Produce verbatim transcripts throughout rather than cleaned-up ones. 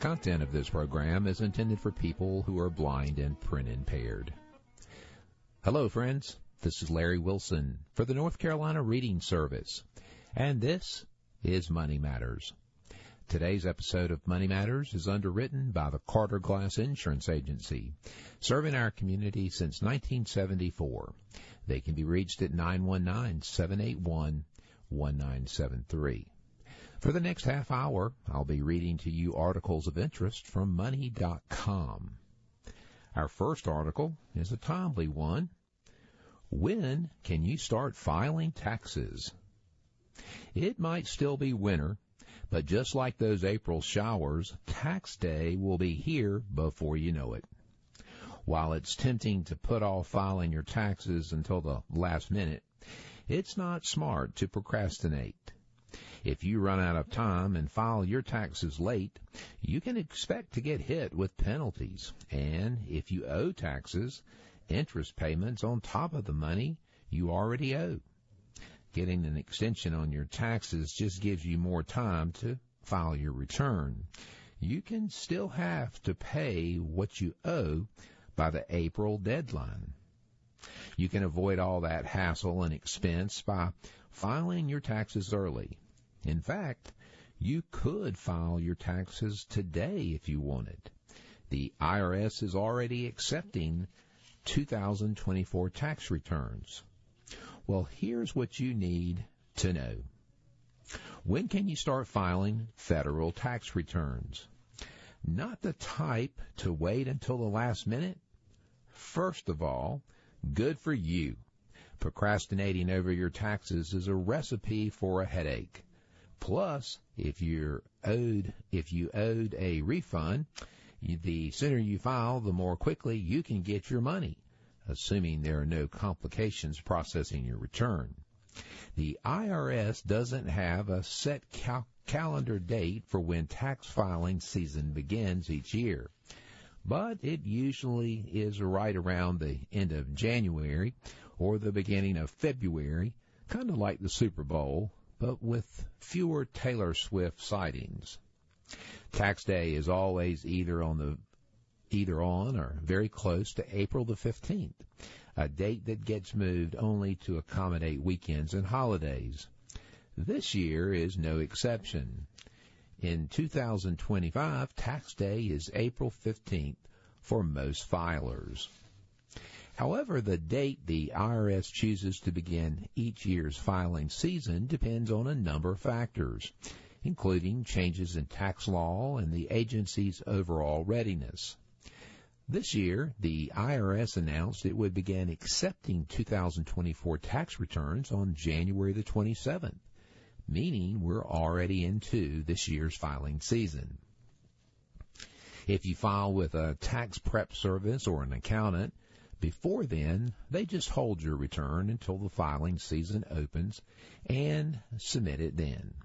content of this program is intended for people who are blind and print impaired. Hello, friends. This is Larry Wilson for the North Carolina Reading Service, and this is Money Matters. Today's episode of Money Matters is underwritten by the Carter Glass Insurance Agency, serving our community since nineteen seventy-four. They can be reached at nine one nine, seven eight one, one nine seven three. For the next half hour, I'll be reading to you articles of interest from money dot com. Our first article is a timely one. When can you start filing taxes? It might still be winter, but just like those April showers, tax day will be here before you know it. While it's tempting to put off filing your taxes until the last minute, it's not smart to procrastinate. If you run out of time and file your taxes late, you can expect to get hit with penalties. And if you owe taxes, interest payments on top of the money you already owe. Getting an extension on your taxes just gives you more time to file your return. You can still have to pay what you owe by the April deadline. You can avoid all that hassle and expense by filing your taxes early. In fact, you could file your taxes today if you wanted. The I R S is already accepting two thousand twenty-four tax returns. Well, here's what you need to know. When can you start filing federal tax returns? Not the type to wait until the last minute. First of all, good for you. Procrastinating over your taxes is a recipe for a headache. Plus, if you're owed, if you owed a refund, the sooner you file, the more quickly you can get your money, assuming there are no complications processing your return. The I R S doesn't have a set cal- calendar date for when tax filing season begins each year, but it usually is right around the end of January or the beginning of February, kind of like the Super Bowl, but with fewer Taylor Swift sightings. Tax day is always either on the either on or very close to April the fifteenth, a date that gets moved only to accommodate weekends and holidays. This year is no exception. In two thousand twenty-five, tax day is April fifteenth for most filers. However, the date the I R S chooses to begin each year's filing season depends on a number of factors, including changes in tax law and the agency's overall readiness. This year, the I R S announced it would begin accepting two thousand twenty-four tax returns on January the twenty-seventh, meaning we're already into this year's filing season. If you file with a tax prep service or an accountant, before then, they just hold your return until the filing season opens and submit it then.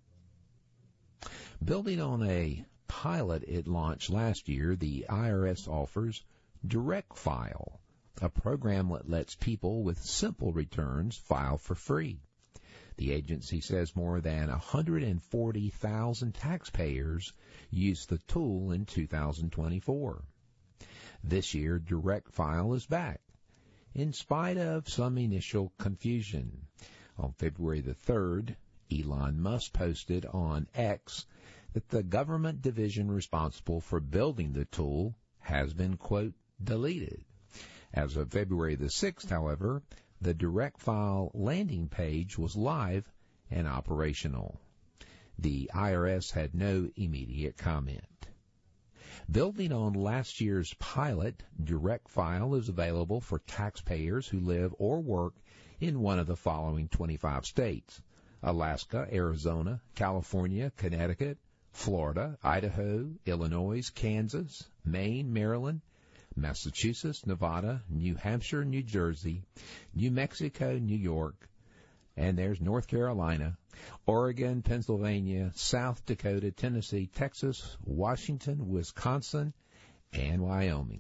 Building on a pilot it launched last year, the I R S offers Direct File, a program that lets people with simple returns file for free. The agency says more than one hundred forty thousand taxpayers used the tool in two thousand twenty-four. This year, Direct File is back, in spite of some initial confusion. On February the third, Elon Musk posted on X that the government division responsible for building the tool has been, quote, deleted. As of February the sixth, however, the Direct File landing page was live and operational. The I R S had no immediate comment. Building on last year's pilot, Direct File is available for taxpayers who live or work in one of the following twenty-five states: Alaska, Arizona, California, Connecticut, Florida, Idaho, Illinois, Kansas, Maine, Maryland, Massachusetts, Nevada, New Hampshire, New Jersey, New Mexico, New York, and there's North Carolina, Oregon, Pennsylvania, South Dakota, Tennessee, Texas, Washington, Wisconsin, and Wyoming.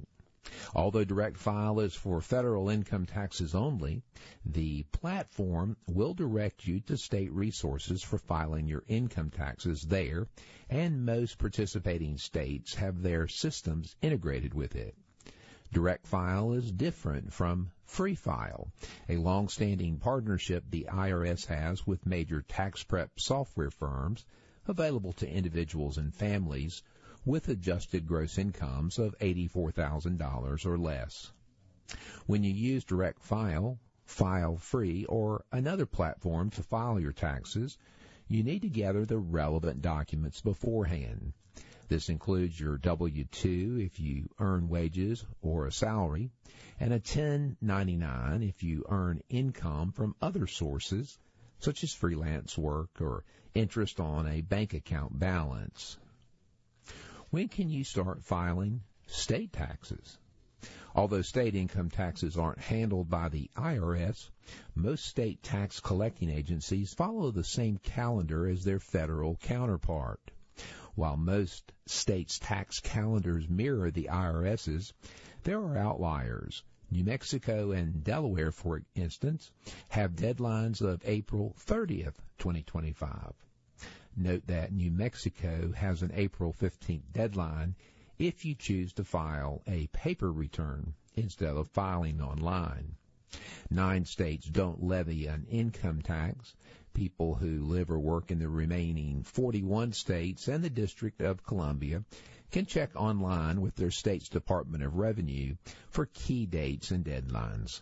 Although Direct File is for federal income taxes only, the platform will direct you to state resources for filing your income taxes there, and most participating states have their systems integrated with it. Direct File is different from Free File, a long-standing partnership the I R S has with major tax prep software firms available to individuals and families with adjusted gross incomes of eighty-four thousand dollars or less. When you use Direct File, File Free, or another platform to file your taxes, you need to gather the relevant documents beforehand. This includes your W two if you earn wages or a salary, and a ten ninety-nine if you earn income from other sources, such as freelance work or interest on a bank account balance. When can you start filing state taxes? Although state income taxes aren't handled by the I R S, most state tax collecting agencies follow the same calendar as their federal counterpart. While most states' tax calendars mirror the IRS's, there are outliers. New Mexico and Delaware, for instance, have deadlines of April thirtieth, twenty twenty-five. Note that New Mexico has an April fifteenth deadline if you choose to file a paper return instead of filing online. Nine states don't levy an income tax. People who live or work in the remaining forty-one states and the District of Columbia can check online with their state's Department of Revenue for key dates and deadlines.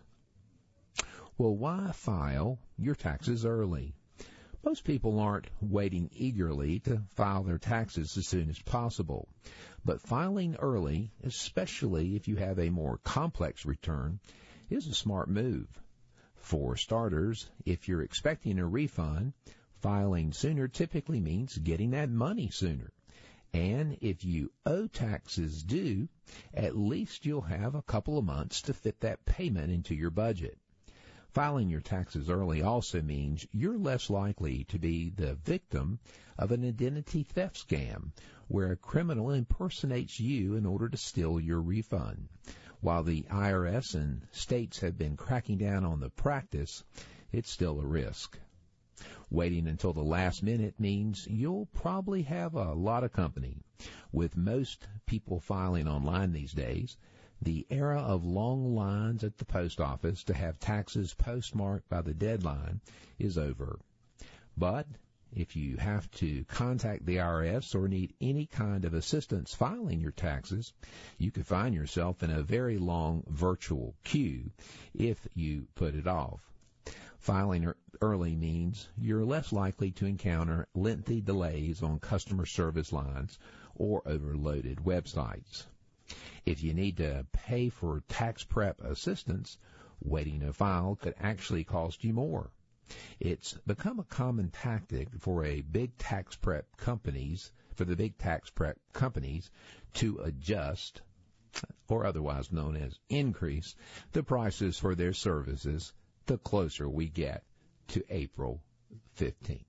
Well, why file your taxes early? Most people aren't waiting eagerly to file their taxes as soon as possible, but filing early, especially if you have a more complex return, is a smart move. For starters, if you're expecting a refund, filing sooner typically means getting that money sooner. And if you owe taxes due, at least you'll have a couple of months to fit that payment into your budget. Filing your taxes early also means you're less likely to be the victim of an identity theft scam where a criminal impersonates you in order to steal your refund. While the I R S and states have been cracking down on the practice, it's still a risk. Waiting until the last minute means you'll probably have a lot of company. With most people filing online these days, the era of long lines at the post office to have taxes postmarked by the deadline is over. But if you have to contact the I R S or need any kind of assistance filing your taxes, you could find yourself in a very long virtual queue if you put it off. Filing early means you're less likely to encounter lengthy delays on customer service lines or overloaded websites. If you need to pay for tax prep assistance, waiting to file could actually cost you more. It's become a common tactic for a big tax prep companies, for the big tax prep companies to adjust, or otherwise known as increase, the prices for their services the closer we get to April fifteenth.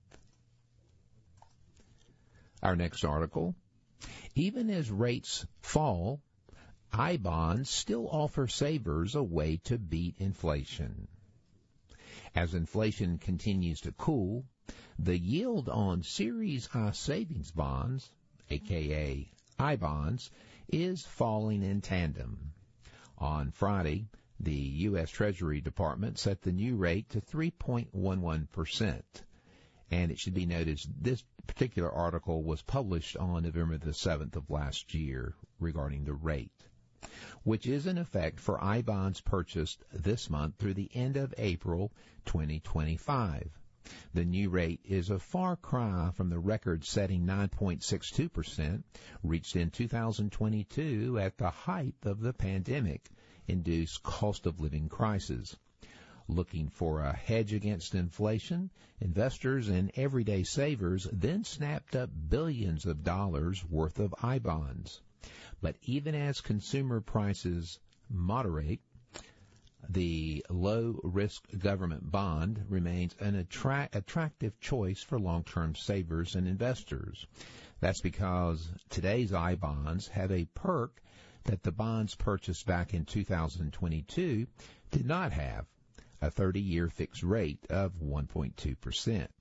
Our next article, even as rates fall, I-bonds still offer savers a way to beat inflation. As inflation continues to cool, the yield on Series I savings bonds, aka I-bonds, is falling in tandem. On Friday, the U S Treasury Department set the new rate to three point one one percent. And it should be noted this particular article was published on November the seventh of last year regarding the rate, which is in effect for I-bonds purchased this month through the end of April twenty twenty-five. The new rate is a far cry from the record-setting nine point six two percent reached in two thousand twenty-two at the height of the pandemic-induced cost-of-living crisis. Looking for a hedge against inflation, investors and everyday savers then snapped up billions of dollars worth of I-bonds. But even as consumer prices moderate, the low-risk government bond remains an attract- attractive choice for long-term savers and investors. That's because today's I-bonds have a perk that the bonds purchased back in two thousand twenty-two did not have a thirty-year fixed rate of one point two percent.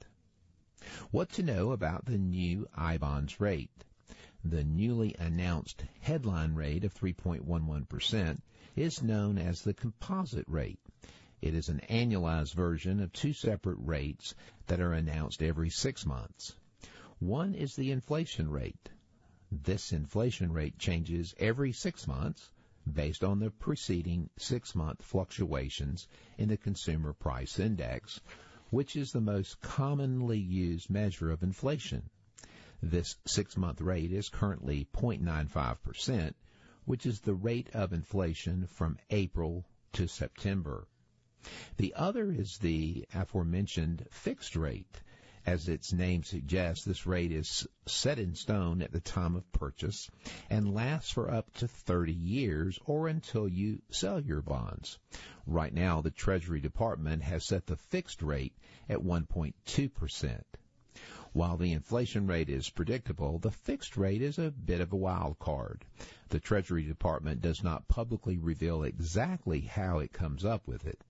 What to know about the new I-bonds rate? The newly announced headline rate of three point one one percent is known as the composite rate. It is an annualized version of two separate rates that are announced every six months. One is the inflation rate. This inflation rate changes every six months based on the preceding six-month fluctuations in the Consumer Price Index, which is the most commonly used measure of inflation. This six-month rate is currently zero point nine five percent, which is the rate of inflation from April to September. The other is the aforementioned fixed rate. As its name suggests, this rate is set in stone at the time of purchase and lasts for up to thirty years or until you sell your bonds. Right now, the Treasury Department has set the fixed rate at one point two percent. While the inflation rate is predictable, the fixed rate is a bit of a wild card. The Treasury Department does not publicly reveal exactly how it comes up with it.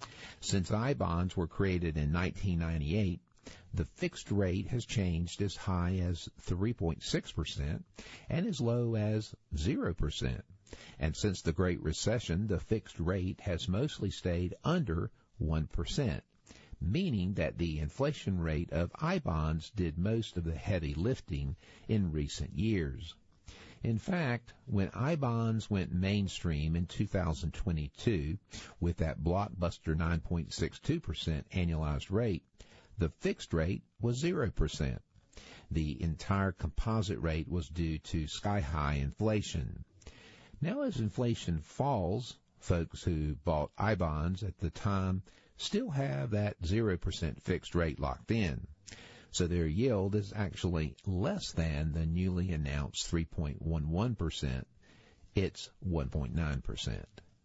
Since I-bonds were created in nineteen ninety-eight, the fixed rate has changed as high as three point six percent and as low as zero percent. And since the Great Recession, the fixed rate has mostly stayed under one percent, meaning that the inflation rate of I-bonds did most of the heavy lifting in recent years. In fact, when I-bonds went mainstream in two thousand twenty-two with that blockbuster nine point six two percent annualized rate, the fixed rate was zero percent. The entire composite rate was due to sky-high inflation. Now as inflation falls, folks who bought I-bonds at the time still have that zero percent fixed rate locked in. So their yield is actually less than the newly announced three point one one percent. It's one point nine percent.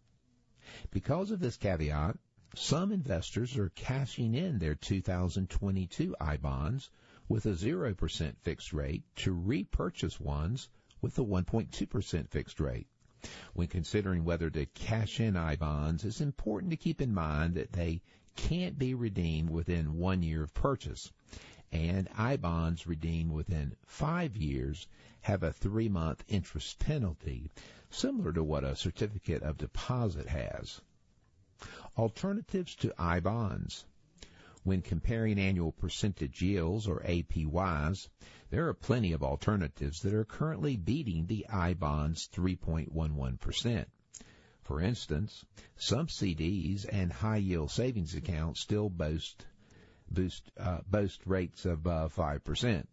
Because of this caveat, some investors are cashing in their two thousand twenty-two I-bonds with a zero percent fixed rate to repurchase ones with a one point two percent fixed rate. When considering whether to cash in I-bonds, it's important to keep in mind that they can't be redeemed within one year of purchase, and I-bonds redeemed within five years have a three-month interest penalty, similar to what a certificate of deposit has. Alternatives to I-bonds. When comparing annual percentage yields, or A P Ys, there are plenty of alternatives that are currently beating the I-bonds three point one one percent. For instance, some C Ds and high-yield savings accounts still boast boost, uh, boast rates above five percent,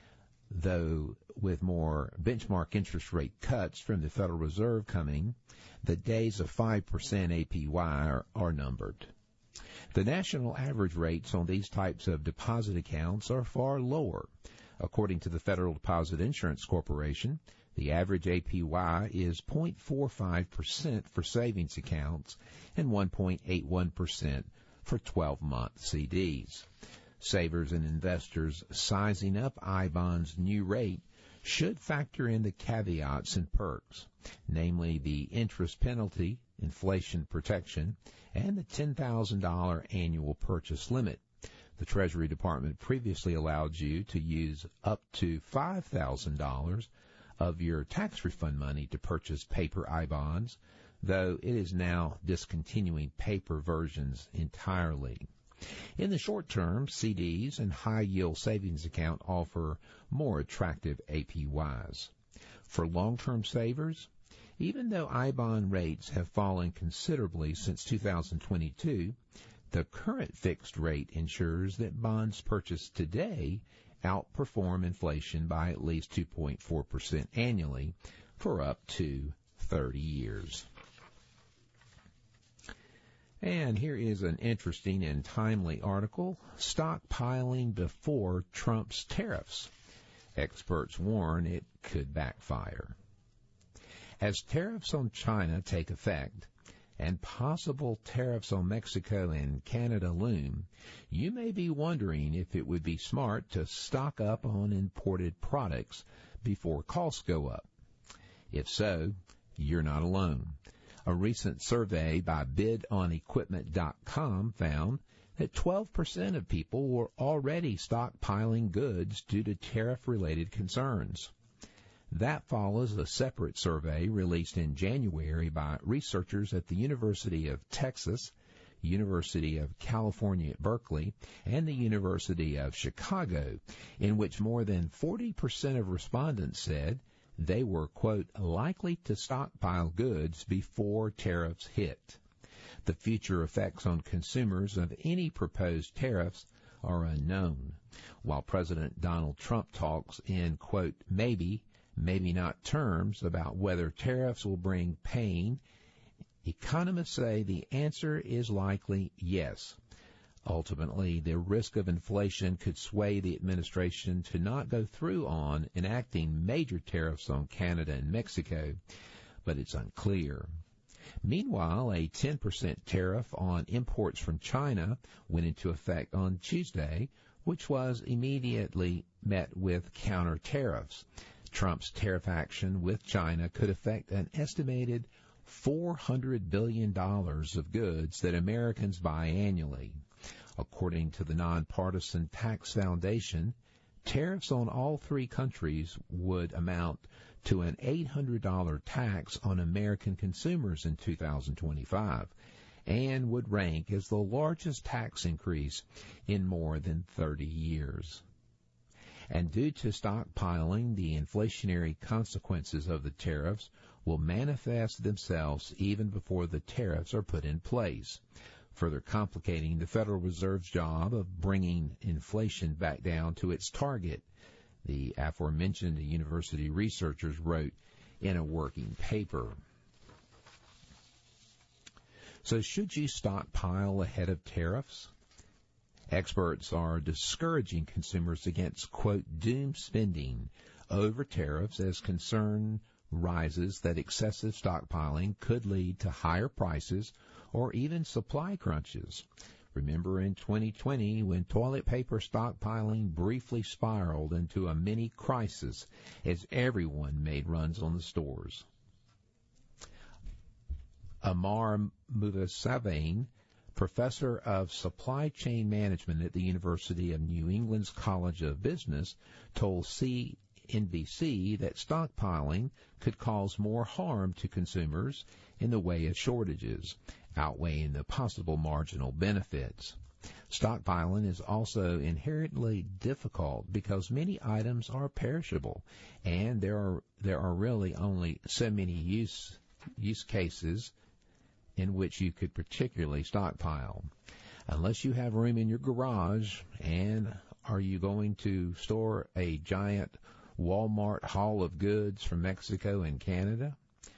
though with more benchmark interest rate cuts from the Federal Reserve coming, the days of five percent A P Y are, are numbered. The national average rates on these types of deposit accounts are far lower. According to the Federal Deposit Insurance Corporation, the average A P Y is zero point four five percent for savings accounts and one point eight one percent for twelve-month C Ds. Savers and investors sizing up I-bonds' new rate should factor in the caveats and perks, namely the interest penalty, inflation protection, and the ten thousand dollars annual purchase limit. The Treasury Department previously allowed you to use up to five thousand dollars of your tax refund money to purchase paper I-bonds, though it is now discontinuing paper versions entirely. In the short term, C Ds and high-yield savings account offer more attractive A P Ys. For long-term savers, even though I-bond rates have fallen considerably since two thousand twenty-two, the current fixed rate ensures that bonds purchased today outperform inflation by at least two point four percent annually for up to thirty years. And here is an interesting and timely article, Stockpiling Before Trump's Tariffs. Experts warn it could backfire. As tariffs on China take effect and possible tariffs on Mexico and Canada loom, you may be wondering if it would be smart to stock up on imported products before costs go up. If so, you're not alone. A recent survey by bid on equipment dot com found that twelve percent of people were already stockpiling goods due to tariff-related concerns. That follows a separate survey released in January by researchers at the University of Texas, University of California at Berkeley, and the University of Chicago, in which more than forty percent of respondents said they were, quote, likely to stockpile goods before tariffs hit. The future effects on consumers of any proposed tariffs are unknown. While President Donald Trump talks in, quote, maybe, maybe not terms about whether tariffs will bring pain, economists say the answer is likely yes. Ultimately, the risk of inflation could sway the administration to not go through on enacting major tariffs on Canada and Mexico, but it's unclear. Meanwhile, a ten percent tariff on imports from China went into effect on Tuesday, which was immediately met with counter tariffs. Trump's tariff action with China could affect an estimated four hundred billion dollars of goods that Americans buy annually. According to the Nonpartisan Tax Foundation, tariffs on all three countries would amount to an eight hundred dollars tax on American consumers in two thousand twenty-five and would rank as the largest tax increase in more than thirty years. And due to stockpiling, the inflationary consequences of the tariffs will manifest themselves even before the tariffs are put in place, further complicating the Federal Reserve's job of bringing inflation back down to its target, the aforementioned university researchers wrote in a working paper. So should you stockpile ahead of tariffs? Experts are discouraging consumers against, quote, doom spending over tariffs as concern rises that excessive stockpiling could lead to higher prices or even supply crunches. Remember in twenty twenty when toilet paper stockpiling briefly spiraled into a mini crisis as everyone made runs on the stores. Amar Muthusavain, professor of supply chain management at the University of New England's College of Business, told C N B C that stockpiling could cause more harm to consumers in the way of shortages, outweighing the possible marginal benefits. Stockpiling is also inherently difficult because many items are perishable, and there are there are really only so many use use cases in which you could particularly stockpile. Unless you have room in your garage, and are you going to store a giant Walmart haul of goods from Mexico and Canada?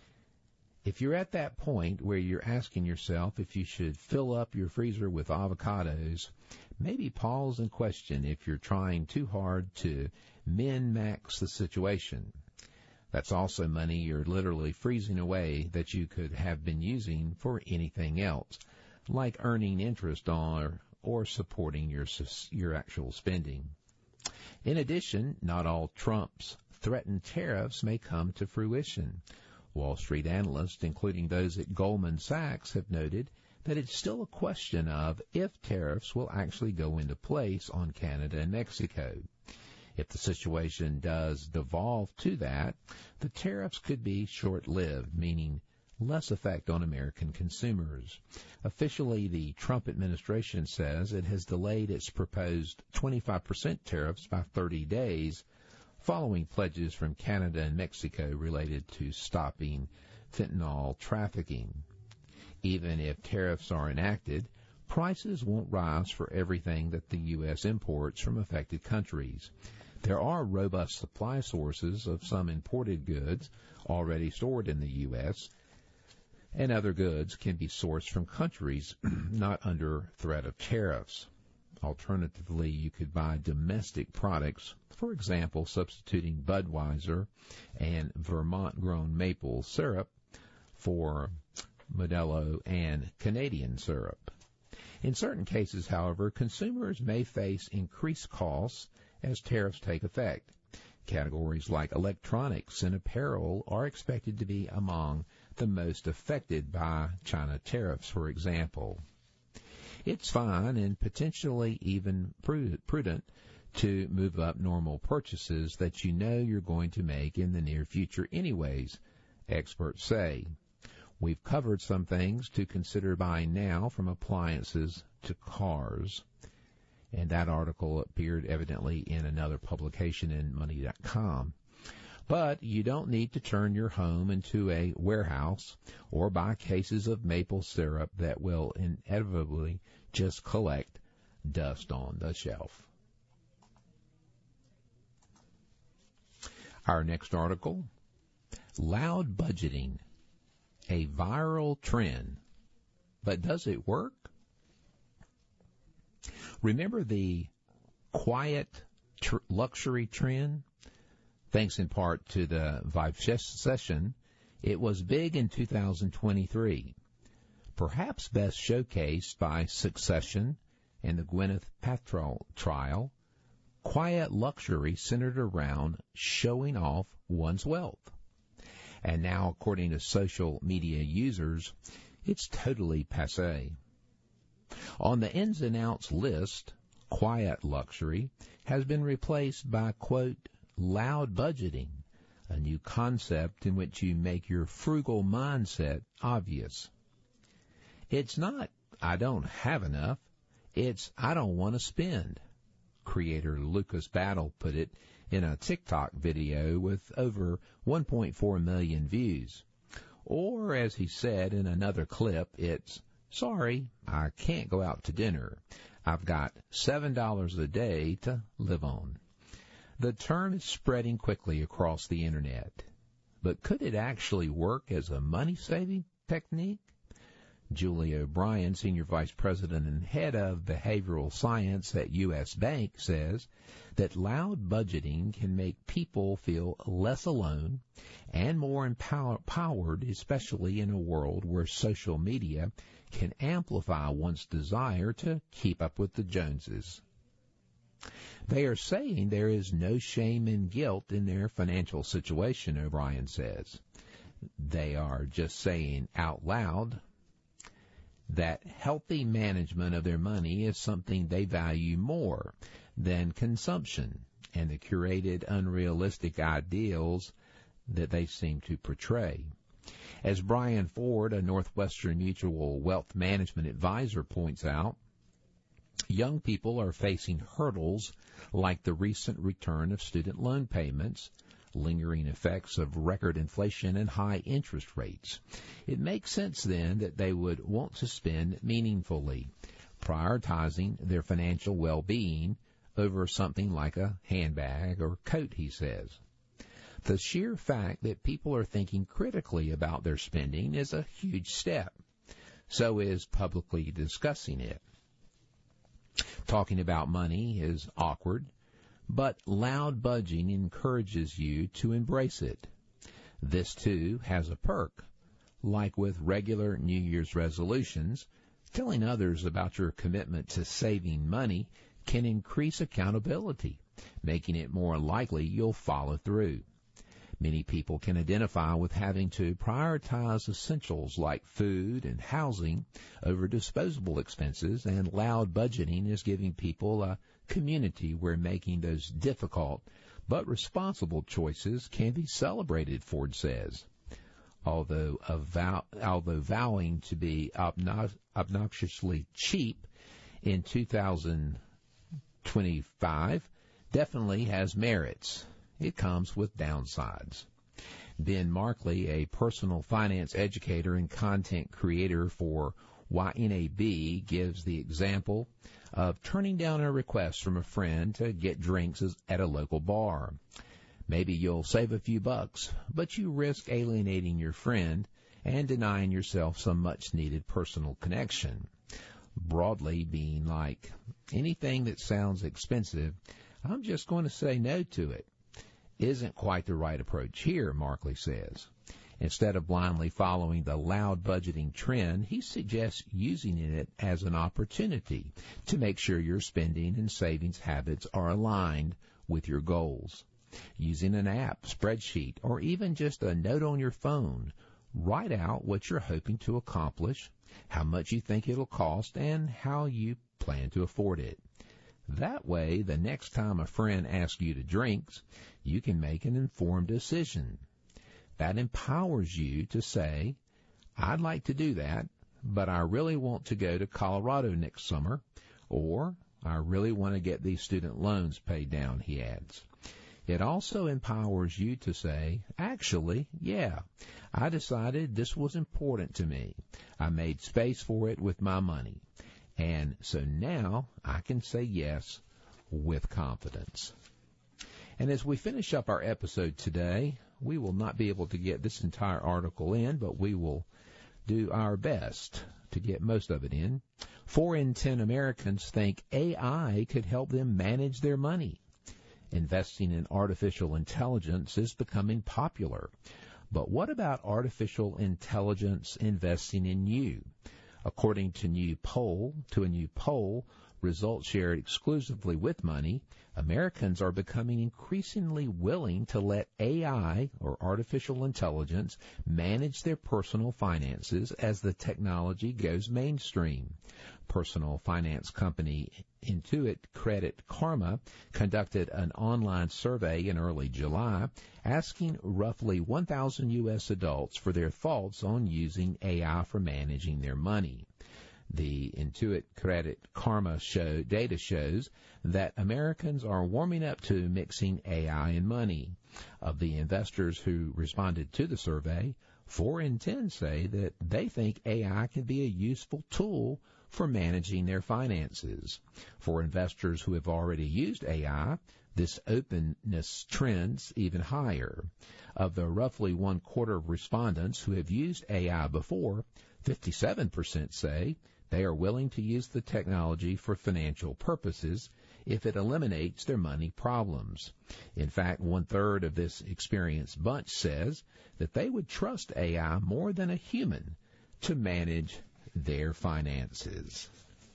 If you're at that point where you're asking yourself if you should fill up your freezer with avocados, maybe pause and question if you're trying too hard to min-max the situation. That's also money you're literally freezing away that you could have been using for anything else, like earning interest on or, or supporting your your actual spending. In addition, not all Trump's threatened tariffs may come to fruition. Wall Street analysts, including those at Goldman Sachs, have noted that it's still a question of if tariffs will actually go into place on Canada and Mexico. If the situation does devolve to that, the tariffs could be short-lived, meaning less effect on American consumers. Officially, the Trump administration says it has delayed its proposed twenty-five percent tariffs by thirty days, following pledges from Canada and Mexico related to stopping fentanyl trafficking. Even if tariffs are enacted, prices won't rise for everything that the U S imports from affected countries. There are robust supply sources of some imported goods already stored in the U S, and other goods can be sourced from countries not under threat of tariffs. Alternatively, you could buy domestic products, for example, substituting Budweiser and Vermont-grown maple syrup for Modelo and Canadian syrup. In certain cases, however, consumers may face increased costs as tariffs take effect. Categories like electronics and apparel are expected to be among the most affected by China tariffs, for example. It's fine and potentially even prudent to move up normal purchases that you know you're going to make in the near future anyways, experts say. We've covered some things to consider buying now, from appliances to cars. And that article appeared evidently in another publication in money dot com. But you don't need to turn your home into a warehouse or buy cases of maple syrup that will inevitably just collect dust on the shelf. Our next article, Loud Budgeting, a viral trend. But does it work? Remember the quiet tr- luxury trend? Thanks in part to the Vivecession, it was big in two thousand twenty-three. Perhaps best showcased by Succession and the Gwyneth Paltrow trial, quiet luxury centered around showing off one's wealth. And now, according to social media users, it's totally passé. On the ins and outs list, quiet luxury has been replaced by, quote, loud budgeting, a new concept in which you make your frugal mindset obvious. It's not, I don't have enough, it's, I don't want to spend. Creator Lucas Battle put it in a TikTok video with over one point four million views. Or, as he said in another clip, it's, sorry, I can't go out to dinner. I've got seven dollars a day to live on. The term is spreading quickly across the Internet. But could it actually work as a money-saving technique? Julie O'Brien, Senior Vice President and Head of Behavioral Science at U S Bank, says that loud budgeting can make people feel less alone and more empowered, especially in a world where social media can amplify one's desire to keep up with the Joneses. They are saying there is no shame and guilt in their financial situation, O'Brien says. They are just saying out loud that healthy management of their money is something they value more than consumption and the curated, unrealistic ideals that they seem to portray. As Brian Ford, a Northwestern Mutual wealth management advisor, points out, young people are facing hurdles like the recent return of student loan payments, lingering effects of record inflation and high interest rates. It makes sense then that they would want to spend meaningfully, prioritizing their financial well-being over something like a handbag or coat, he says. The sheer fact that people are thinking critically about their spending is a huge step. So is publicly discussing it. Talking about money is awkward, but loud budgeting encourages you to embrace it. This, too, has a perk. Like with regular New Year's resolutions, telling others about your commitment to saving money can increase accountability, making it more likely you'll follow through. Many people can identify with having to prioritize essentials like food and housing over disposable expenses, and loud budgeting is giving people a community where making those difficult but responsible choices can be celebrated, Ford says. Although, avow, although vowing to be obnox- obnoxiously cheap in two thousand twenty-five definitely has merits. It comes with downsides. Ben Markley, a personal finance educator and content creator for Y N A B, gives the example of turning down a request from a friend to get drinks at a local bar. Maybe you'll save a few bucks, but you risk alienating your friend and denying yourself some much-needed personal connection. Broadly being like, anything that sounds expensive, I'm just going to say no to it. Isn't quite the right approach here, Markley says. Instead of blindly following the loud budgeting trend, he suggests using it as an opportunity to make sure your spending and savings habits are aligned with your goals. Using an app, spreadsheet, or even just a note on your phone write out what you're hoping to accomplish, how much you think it'll cost, and how you plan to afford it. That way, the next time a friend asks you to drinks, you can make an informed decision. That empowers you to say, I'd like to do that, but I really want to go to Colorado next summer, or I really want to get these student loans paid down, he adds. It also empowers you to say, actually, yeah, I decided this was important to me. I made space for it with my money. And so now I can say yes with confidence. And as we finish up our episode today, we will not be able to get this entire article in, but we will do our best to get most of it in. Four in ten Americans think A I could help them manage their money. Investing in artificial intelligence is becoming popular. But what about artificial intelligence investing in you? According to new poll, to a new poll, results shared exclusively with Money, Americans are becoming increasingly willing to let A I, or artificial intelligence, manage their personal finances as the technology goes mainstream. Personal finance company Intuit Credit Karma conducted an online survey in early July asking roughly one thousand U S adults for their thoughts on using A I for managing their money. The Intuit Credit Karma show, data shows that Americans are warming up to mixing A I and money. Of the investors who responded to the survey, four in ten say that they think A I can be a useful tool for managing their finances. For investors who have already used A I, this openness trends even higher. Of the roughly one quarter of respondents who have used A I before, fifty-seven percent say they are willing to use the technology for financial purposes if it eliminates their money problems. In fact, one-third of this experienced bunch says that they would trust A I more than a human to manage their finances.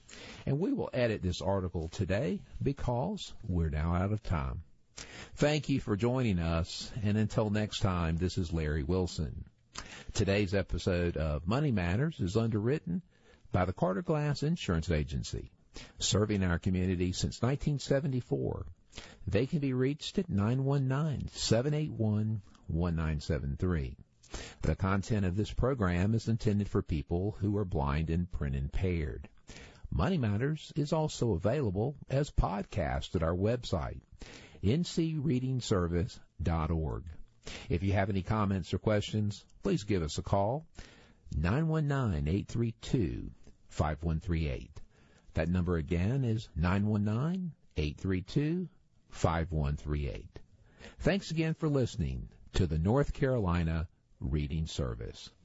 And we will edit this article today because we're now out of time. Thank you for joining us, and until next time, this is Larry Wilson. Today's episode of Money Matters is underwritten by the Carter Glass Insurance Agency, serving our community since nineteen seventy-four. They can be reached at nine one nine, seven eight one, one nine seven three. The content of this program is intended for people who are blind and print impaired. Money Matters is also available as podcast at our website, n c reading service dot org. If you have any comments or questions, please give us a call, nine one nine, eight three two, five one three eight. That number again is nine one nine, eight three two, five one three eight. Thanks again for listening to the North Carolina Reading Service.